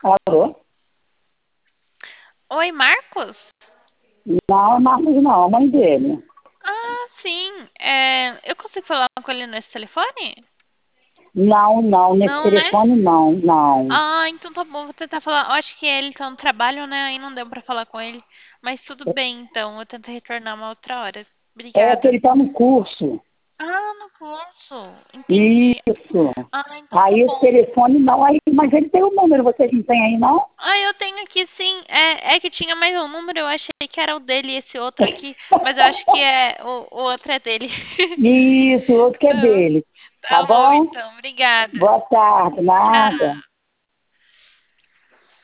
Alô? Oi, Marcos? Não, Marcos não, a mãe dele. Ah, sim. Eu consigo falar com ele nesse telefone? Não, não, nesse Não, né? telefone não, não. Ah, então tá bom, vou tentar falar. Eu acho que ele tá no trabalho, né? Aí não deu pra falar com ele. Mas tudo bem, então. Eu tento retornar uma outra hora. É que Obrigada. ele tá no curso. Ah, no curso. Entendi. Isso. Ah, então tá Aí esse bom. telefone não, aí, mas ele tem o número, vocês não têm aí não? Ah, eu tenho aqui sim. É que tinha mais um número, eu achei que era o dele e esse outro aqui. Mas eu acho que o outro é dele. Isso, o outro que é Tá, dele. Tá tá bom, bom? então. Obrigada. Boa tarde, nada. Tchau.